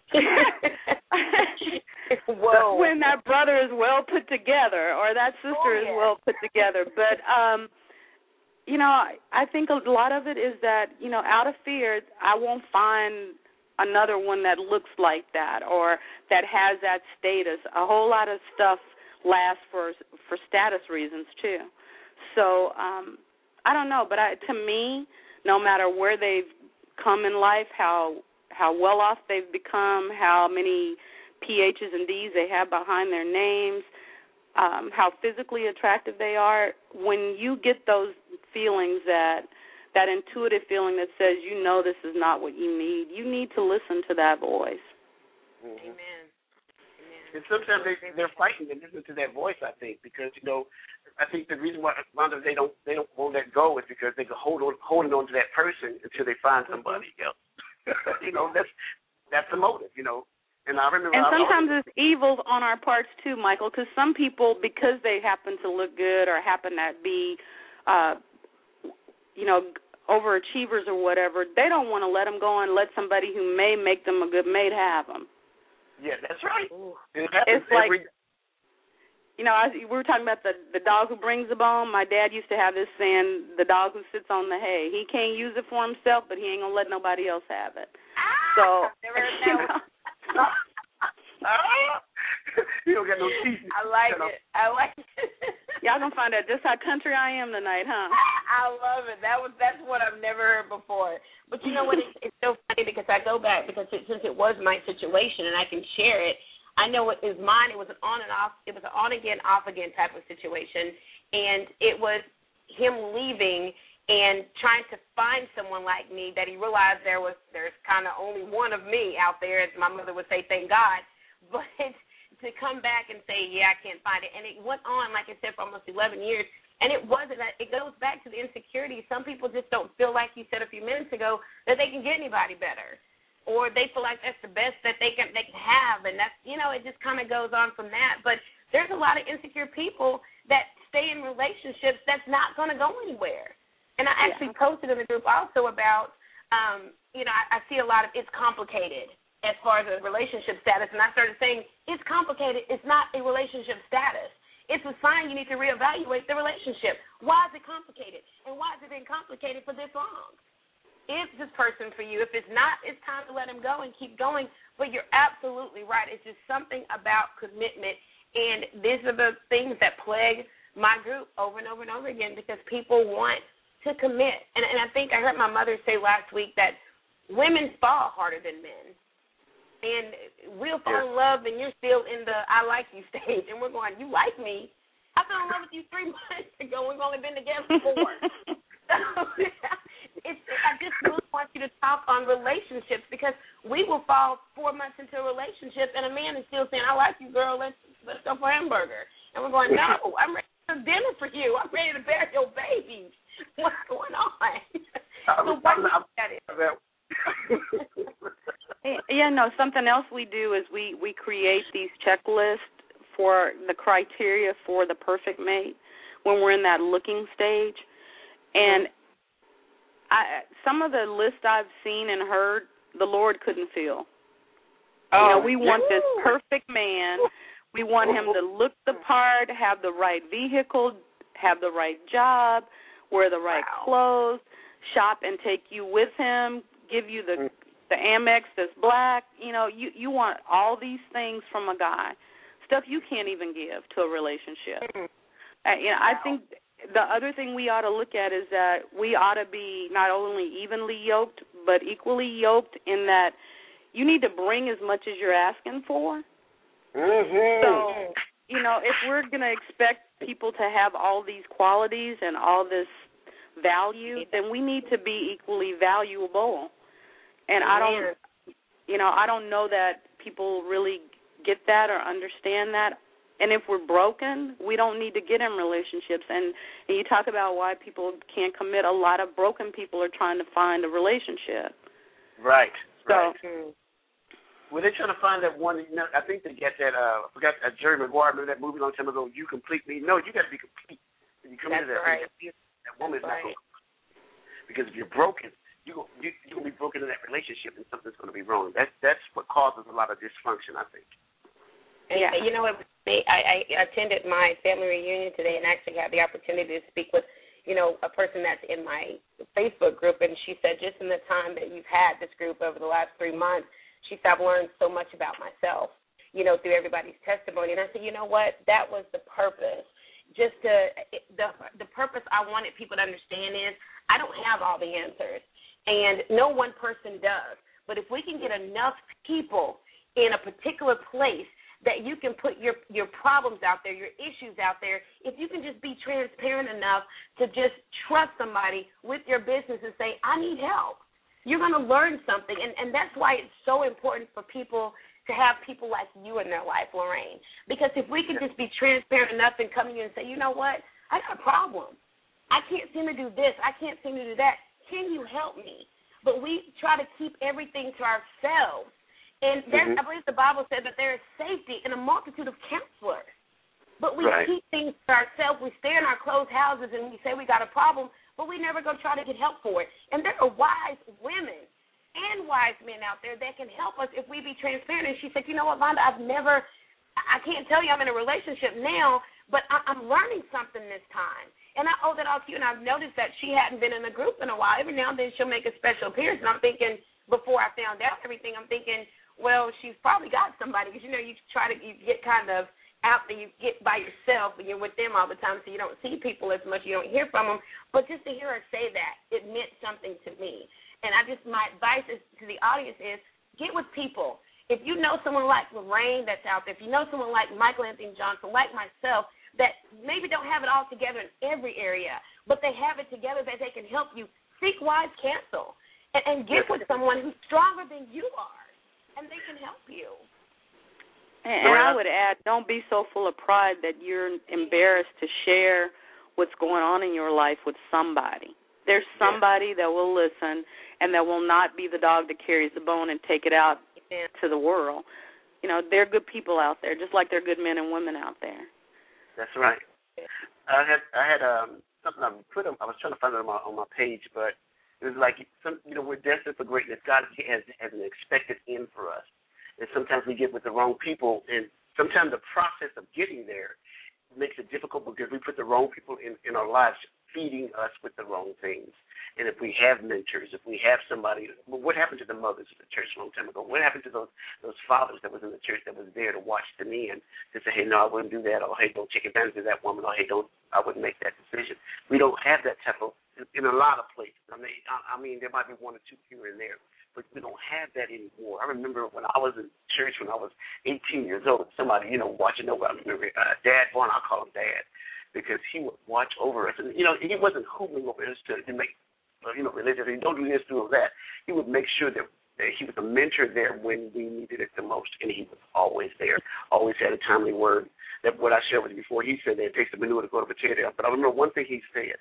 Whoa. When that brother is well put together or that sister oh, yeah. is well put together. But, um, you know, I, I think a lot of it is that, you know, out of fear, I won't find another one that looks like that or that has that status. A whole lot of stuff lasts for for status reasons, too. So, um, I don't know, but I, to me, no matter where they've come in life, how how well off they've become, how many P H's and D's they have behind their names, um, how physically attractive they are, when you get those feelings, that that intuitive feeling that says, you know, this is not what you need, you need to listen to that voice. Mm-hmm. Amen. Amen. And sometimes they, they're fighting to listen to that voice, I think, because, you know, I think the reason why they don't they don't won't let go is because they can hold on holding on to that person until they find somebody else. You know, that's that's the motive, you know. And I remember. And I sometimes always, it's evil on our parts too, Michael, because some people, because they happen to look good or happen to be, uh, you know, overachievers or whatever, they don't want to let them go and let somebody who may make them a good mate have them. Yeah, that's right. It it's like, every... you know, I, we were talking about the the dog who brings the bone. My dad used to have this saying, the dog who sits on the hay. He can't use it for himself, but he ain't going to let nobody else have it. Ah, so, never heard you that know, you don't got no teeth. I like it. I like it. Y'all gonna find out just how country I am tonight, huh? I love it. That was that's what I've never heard before. But you know what? It's, it's so funny because I go back because it, since it was my situation and I can share it, I know it is mine. It was an on and off. It was an on again, off again type of situation, and it was him leaving and trying to find someone like me that he realized there was there's kind of only one of me out there, as my mother would say, thank God. But to come back and say, yeah, I can't find it. And it went on, like I said, for almost eleven years. And it wasn't that. It goes back to the insecurity. Some people just don't feel, like you said a few minutes ago, that they can get anybody better. Or they feel like that's the best that they can they can have. And that's, you know, it just kind of goes on from that. But there's a lot of insecure people that stay in relationships that's not going to go anywhere. And I actually yeah. posted in the group also about, um, you know, I, I see a lot of it's complicated as far as a relationship status, and I started saying, it's complicated. It's not a relationship status. It's a sign you need to reevaluate the relationship. Why is it complicated? And why has it been complicated for this long? Is this person for you? If it's not, it's time to let him go and keep going. But you're absolutely right. It's just something about commitment, and these are the things that plague my group over and over and over again because people want to commit. And, and I think I heard my mother say last week that women fall harder than men. And we'll fall yeah. in love, and you're still in the I like you stage. And we're going, you like me? I fell in love with you three months ago. We've only been together four. So it's, I just really want you to talk on relationships because we will fall four months into a relationship, and a man is still saying, I like you, girl. Let's, let's go for a hamburger. And we're going, no, I'm ready to dinner for you. I'm ready to bear your babies. What's going on? So why do you look at it? Yeah, no, something else we do is we, we create these checklists for the criteria for the perfect mate when we're in that looking stage. And I, some of the lists I've seen and heard, the Lord couldn't fill. Oh, you know, we want this perfect man. We want him to look the part, have the right vehicle, have the right job, wear the right wow. clothes, shop and take you with him, give you the the Amex that's black. You know, you, you want all these things from a guy, stuff you can't even give to a relationship. Uh, you know, wow. I think the other thing we ought to look at is that we ought to be not only evenly yoked, but equally yoked in that you need to bring as much as you're asking for. Mm-hmm. So, you know, if we're going to expect people to have all these qualities and all this value, then we need to be equally valuable. And I don't, you know, I don't know that people really get that or understand that. And if we're broken, we don't need to get in relationships. And, and you talk about why people can't commit. A lot of broken people are trying to find a relationship. Right, so, right. Well, they're trying to find that one. You know, I think they get that. Uh, I forgot uh, Jerry Maguire. Remember that movie a long time ago? You complete me. No, you got to be complete. When you come That's into that, right. that woman's That's not right. going to. Because if you're broken, you go, you you're gonna be broken in that relationship, and something's going to be wrong. That's that's what causes a lot of dysfunction, I think. And, yeah. You know, it was me. I, I attended my family reunion today, and actually had the opportunity to speak with, you know, a person that's in my Facebook group, and she said, just in the time that you've had this group over the last three months. She said, I've learned so much about myself, you know, through everybody's testimony. And I said, you know what? That was the purpose. Just to, the the purpose I wanted people to understand is I don't have all the answers, and no one person does. But if we can get enough people in a particular place that you can put your, your problems out there, your issues out there, if you can just be transparent enough to just trust somebody with your business and say, I need help. You're going to learn something, and, and that's why it's so important for people to have people like you in their life, Lorraine. Because if we can just be transparent enough and come to you and say, you know what, I got a problem. I can't seem to do this. I can't seem to do that. Can you help me? But we try to keep everything to ourselves. And that's, mm-hmm. I believe the Bible said that there is safety in a multitude of counselors. But we right. keep things to ourselves. We stay in our closed houses and we say we got a problem, but we never go try to get help for it. And there are wise women and wise men out there that can help us if we be transparent. And she said, you know what, Vonda, I've never, I can't tell you I'm in a relationship now, but I'm learning something this time. And I owe that all to you. And I've noticed that she hadn't been in a group in a while. Every now and then she'll make a special appearance. And I'm thinking, before I found out everything, I'm thinking, well, she's probably got somebody. Because, you know, you try to you get kind of out there, you get by yourself, and you're with them all the time, so you don't see people as much, you don't hear from them. But just to hear her say that, it meant something to me. And I just, my advice is, to the audience is, get with people. If you know someone like Lorraine that's out there, if you know someone like Michael Anthony Johnson, like myself, that maybe don't have it all together in every area, but they have it together that they can help you, seek wise counsel, and, and get with someone who's stronger than you are, and they can help you. And, and I would add, don't be so full of pride that you're embarrassed to share what's going on in your life with somebody. There's somebody that will listen and that will not be the dog that carries the bone and take it out yeah. to the world. You know, there are good people out there, just like there are good men and women out there. That's right. I had I had um, something I put on, I was trying to find it on my on my page, but it was like some you know we're destined for greatness. God has has an expected end for us. And sometimes we get with the wrong people, and sometimes the process of getting there makes it difficult because we put the wrong people in, in our lives feeding us with the wrong things. And if we have mentors, if we have somebody, well, what happened to the mothers of the church a long time ago? What happened to those those fathers that was in the church that was there to watch the men to say, hey, no, I wouldn't do that, or hey, don't take advantage of that woman, or hey, don't, I wouldn't make that decision. We don't have that type of, in a lot of places. I mean, I, I mean, there might be one or two here and there, but we don't have that anymore. I remember when I was in church when I was eighteen years old, somebody, you know, watching over. I remember uh, Dad Vaughn, I call him Dad, because he would watch over us. And, you know, he wasn't hoovering over us to, to make, uh, you know, religious. He don't do this, do that. He would make sure that, that he was a mentor there when we needed it the most, and he was always there, always had a timely word. That what I shared with you before, he said that it takes a manure to go to potato. But I remember one thing he said,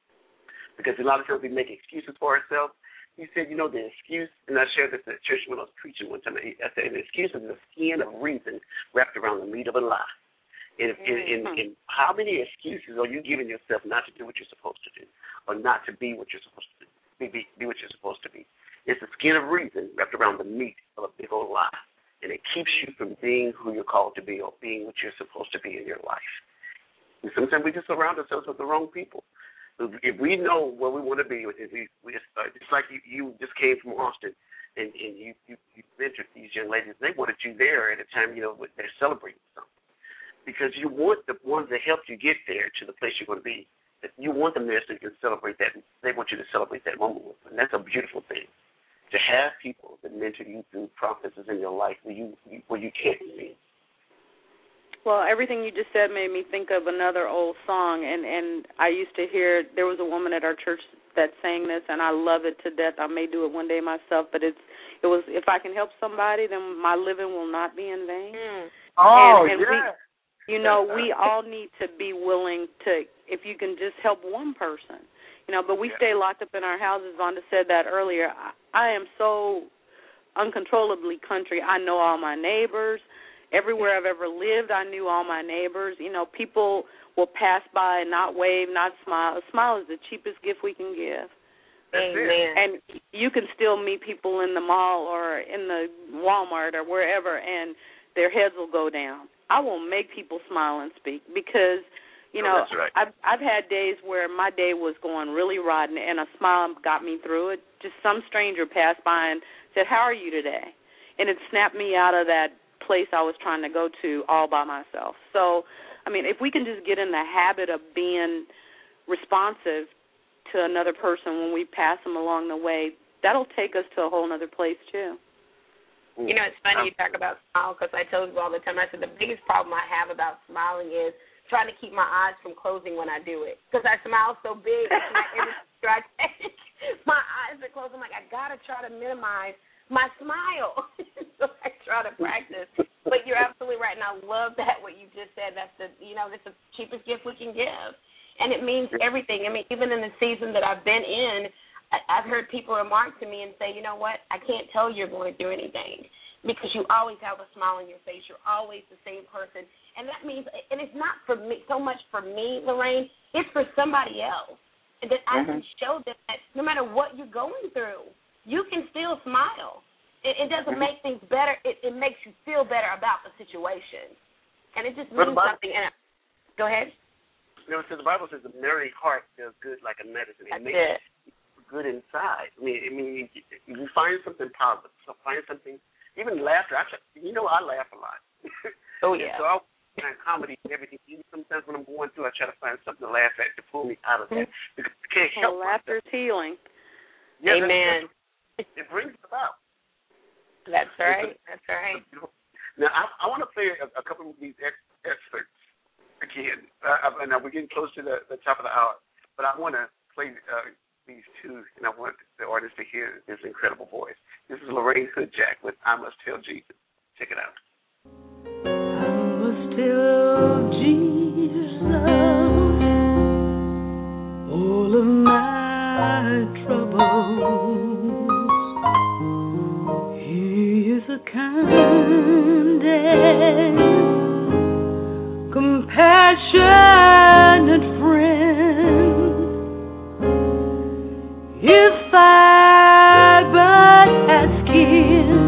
because a lot of times we make excuses for ourselves. He said, you know, the excuse, and I shared this at church when I was preaching one time. I said, an excuse is the skin of reason wrapped around the meat of a lie. And, mm-hmm. and, and, and how many excuses are you giving yourself not to do what you're supposed to do, or not to be what you're supposed to do, be, be, be what you're supposed to be? It's the skin of reason wrapped around the meat of a big old lie, and it keeps you from being who you're called to be or being what you're supposed to be in your life. And sometimes we just surround ourselves with the wrong people. If we know where we want to be, if we, we just, uh, just like you, you just came from Austin, and, and you, you, you mentored these young ladies, they wanted you there at a time, you know, they're celebrating something. Because you want the ones that helped you get there to the place you're going to be. You want them there so you can celebrate that. They want you to celebrate that moment with them. And that's a beautiful thing. to have people that mentor you through processes in your life where you where you can't see. Well, everything you just said made me think of another old song, and, and I used to hear, there was a woman at our church that sang this, and I love it to death. I may do it one day myself, but it's it was, if I can help somebody, then my living will not be in vain. Mm. Oh, and, and yeah. We, you know, we all need to be willing to, if you can just help one person, you know, but we yeah. stay locked up in our houses. Vonda said that earlier. I, I am so uncontrollably country. I know all my neighbors. Everywhere I've ever lived, I knew all my neighbors. You know, people will pass by and not wave, not smile. A smile is the cheapest gift we can give. Amen. And you can still meet people in the mall or in the Walmart or wherever, and their heads will go down. I will make people smile and speak because, you know, oh, that's right. I've, I've had days where my day was going really rotten, and a smile got me through it. Just some stranger passed by and said, "How are you today?" And it snapped me out of that place I was trying to go to all by myself. So, I mean, if we can just get in the habit of being responsive to another person when we pass them along the way, that'll take us to a whole other place, too. You know, it's funny you talk about smile because I tell you all the time, I said the biggest problem I have about smiling is trying to keep my eyes from closing when I do it because I smile so big. It's like every picture I take, my eyes are closed. I'm like, I got to try to minimize my smile. So I try to practice. But you're absolutely right, and I love that, what you just said. That's the, you know, that's the cheapest gift we can give. And it means everything. I mean, even in the season that I've been in, I've heard people remark to me and say, you know what, I can't tell you're going through anything because you always have a smile on your face. You're always the same person. And that means, and it's not for me, so much for me, Lorraine, it's for somebody else. And that I can show them that no matter what you're going through, you can still smile. It, it doesn't make things better. It, it makes you feel better about the situation. And it just means Bible, something. And I, go ahead. You know, the Bible says the merry heart does good like a medicine. It That's makes it. you good inside. I mean, I mean, you find something positive. So find something, even laughter. I, you know, I laugh a lot. Oh, yeah. So I find comedy and everything. Even sometimes when I'm going through, I try to find something to laugh at to pull me out of that. Because I can't help well, laughter is healing. Yeah, Amen. That's, that's, it brings it about. That's right. That's right. Now, I, I want to play a, a couple of these ex, excerpts again. Uh, now, we're getting close to the, the top of the hour, but I want to play uh, these two, and I want the audience to hear his incredible voice. This is Lorraine Hood-Jack with I Must Tell Jesus. Check it out. I must tell Jesus all of my troubles. He is a kind and compassionate friend. If I but ask him,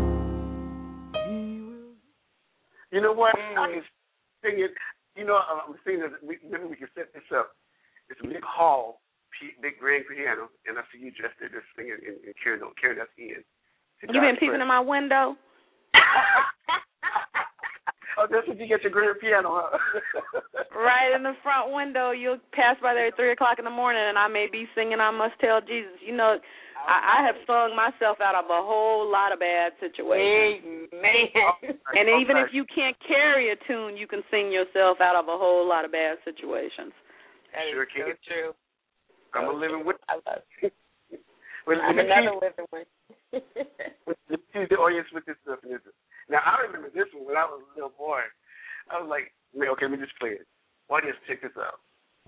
he will. You know what? I can sing it. You know, I'm saying that we, maybe we can set this up. It's a big hall, big grand piano, and I see you dressed there just singing and, and carrying, carrying us in. You been peeping in my window? Oh, that's what you get your grand piano, huh? Right in the front window. You'll pass by there at three o'clock in the morning, and I may be singing I Must Tell Jesus. You know, I, I have sung myself out of a whole lot of bad situations. Amen. And even if you can't carry a tune, you can sing yourself out of a whole lot of bad situations. That sure is can. so true. I'm a living with. I love it. Well, I'm another living one. Let's see the audience with this stuff. Now, I remember this one when I was a little boy. I was like, okay, let me just play it. Audience, check this out.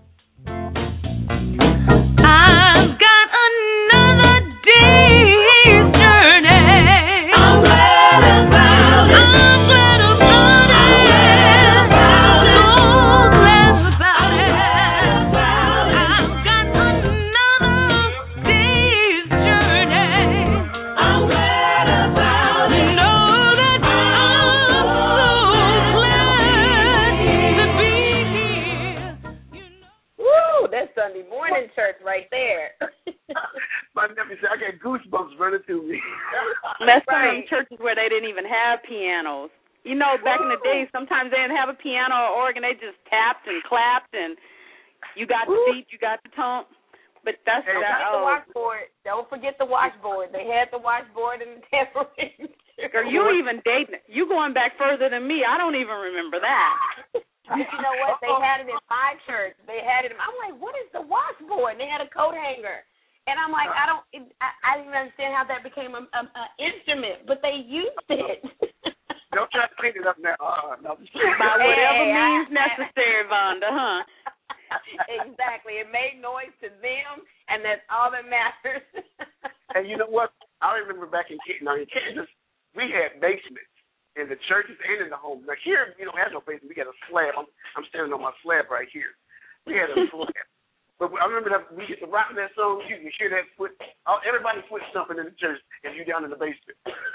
I've got another day's journey. I'm glad about it. I'm glad about it. So glad about it. I've got another day's journey. I'm glad about it. Know that I'm so glad to be here. You know. Woo, that's Sunday morning church right there. My nephew said, I got goosebumps running through me. That's some Right. of them churches where they didn't even have pianos. You know, back in the day, sometimes they didn't have a piano or organ. They just tapped and clapped, and you got the beat, you got the tone. But that's Hey, that. The Oh, washboard. Don't forget the washboard. They had the washboard in the tambourine. are you even dating? You going back further than me? I don't even remember that. But you know what? They had it in my church. They had it. In, I'm like, what is the washboard? And they had a coat hanger. And I'm like, I don't, it, I, I didn't understand how that became an instrument, but they used it. Don't try to clean it up now. Uh, no. By whatever Hey, means I, necessary, Vonda, huh? Exactly. It made noise to them, and that's all that matters. And you know what? I remember back in Kansas, now in Kansas, we had basements in the churches and in the homes. Now here, we don't have no basement. We got a slab. I'm, I'm standing on my slab right here. We had a slab. But I remember that we get to rock that song, you can hear that foot, oh, everybody's foot stomping in the church, and you down in the basement.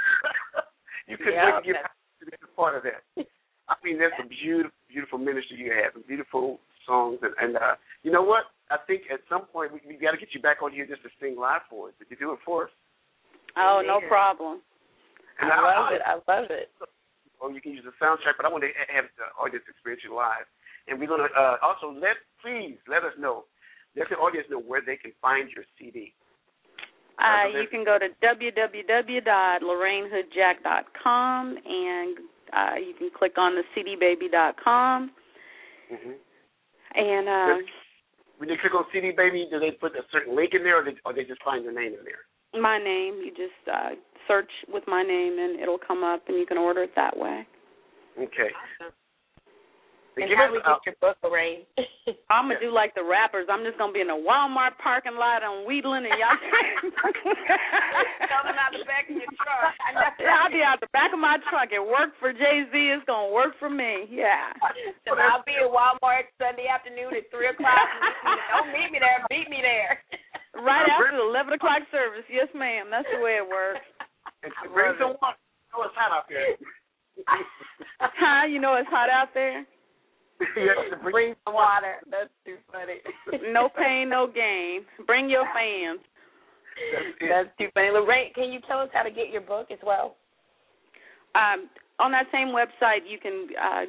You couldn't Yeah, wait to get to be a part of that. I mean, that's a beautiful, beautiful ministry you have, and beautiful songs. And, and uh, you know what? I think at some point we, we got to get you back on here just to sing live for us. Did you do it for us? Oh, no problem. And I love it. I love it. Or you can use the soundtrack, but I want to have the audience experience you live. And we're going to uh, also let, please, let us know. Let the audience know where they can find your C D. Uh, you can go to w w w dot lorraine hood jack dot com, and uh, you can click on the c d baby dot com. Mm-hmm. And uh, when you click on C D Baby, do they put a certain link in there, or they, or they just find your name in there? My name. You just uh, search with my name, and it'll come up, and you can order it that way. Okay. Awesome. And and give how us, we uh, get your book, Lorraine? I'm going to do like the rappers. I'm just going to be in the Walmart parking lot on Wheatland, and y'all Coming out the back of your truck. I know. I'll be out the back of my truck. It worked for Jay-Z. It's going to work for me. Yeah. So I'll be at Walmart Sunday afternoon at three o'clock. Don't meet me there. Beat me there. Right after the eleven o'clock service. Yes, ma'am. That's the way it works. And bring some water. Oh, it's hot out there. Huh? You know it's hot out there? Yeah, bring some water. That's too funny. No pain, no gain. Bring your fans. That's too funny. Lorraine, can you tell us how to get your book as well? Um, on that same website, you can, uh,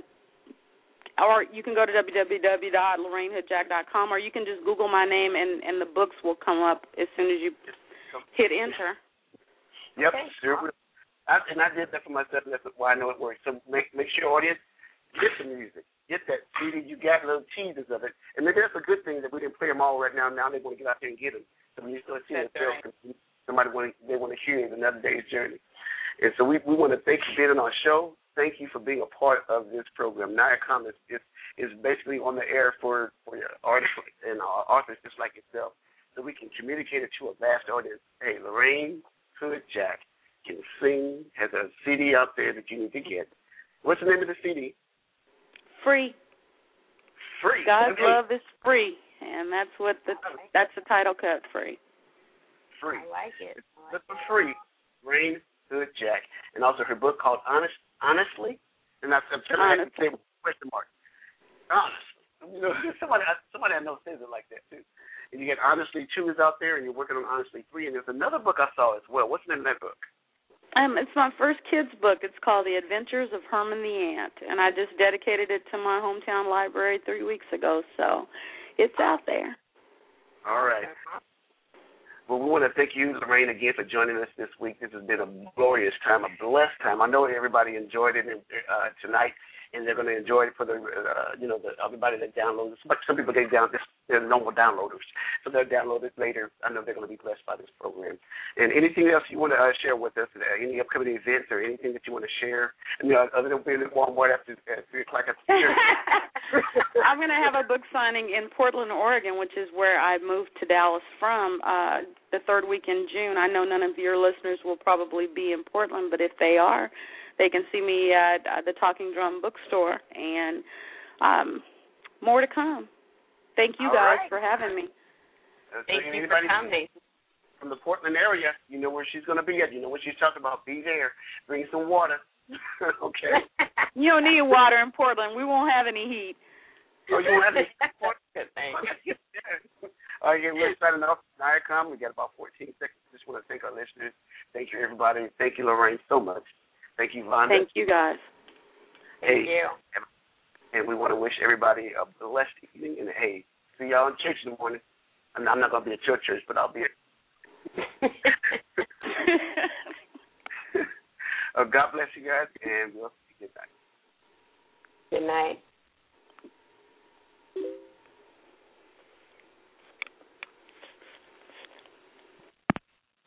or you can go to w w w dot lorraine hood jack dot com, or you can just Google my name, and, and the books will come up as soon as you hit enter. Yep, Okay. sure. I, and I did that for myself, and that's why I know it works. So make make sure, audience, get the music. Get that C D. You got little teasers of it. And maybe that's a good thing that we didn't play them all right now. Now they want to get out there and get them. So when you start seeing That's it, right. somebody want to, they want to hear it another day's journey. And so we, we want to thank you for being on our show. Thank you for being a part of this program. NIACOM is, is, is basically on the air for, for your artists and authors just like yourself. So we can communicate it to a vast audience. Hey, Lorraine Hood Jack can sing, has a C D out there that you need to get. What's the name of the C D? Free. Free. God's okay. love is free, and that's what the that's the title cut. Free. Free. I like it. I like That's for free. Lorraine Hood Jack, and also her book called Honest, Honestly, and that's I'm trying to say question mark. Honestly, you know, somebody somebody I know says it like that too. And you get Honestly Two is out there, and you're working on Honestly Three, and there's another book I saw as well. What's the name of that book? Um, it's my first kids book. It's called The Adventures of Herman the Ant, and I just dedicated it to my hometown library three weeks ago, so it's out there. All right. Well, we want to thank you, Lorraine, again for joining us this week. This has been a glorious time, a blessed time. I know everybody enjoyed it uh, tonight, and they're going to enjoy it for the, uh, you know, the everybody that downloads. But some people they down, they're normal downloaders, so they'll download it later. I know they're going to be blessed by this program. And anything else you want to uh, share with us? Uh, any upcoming events or anything that you want to share? I mean, other than being at Walmart after at three o'clock after church. I'm going to have a book signing in Portland, Oregon, which is where I moved to Dallas from, uh, the third week in June. I know none of your listeners will probably be in Portland, but if they are, they can see me at uh, the Talking Drum Bookstore, and um, more to come. Thank you All guys right. for having me. Uh, so Thank you for anybody coming. from the Portland area, you know where she's going to be at. You know what she's talking about. Be there. Bring some water. Okay. You don't need water in Portland. We won't have any heat. So you want to Good thing. All right, we're signing off. NIACOM. We got about fourteen seconds. Just want to thank our listeners. Thank you, everybody. Thank you, Lorraine, so much. Thank you, Vonda. Thank you, guys. Hey, Thank you. and we want to wish everybody a blessed evening. And, hey, see y'all in church in the morning. I'm, I'm not going to be at your church, but I'll be at. uh, God bless you guys, and we'll see you guys. Good night.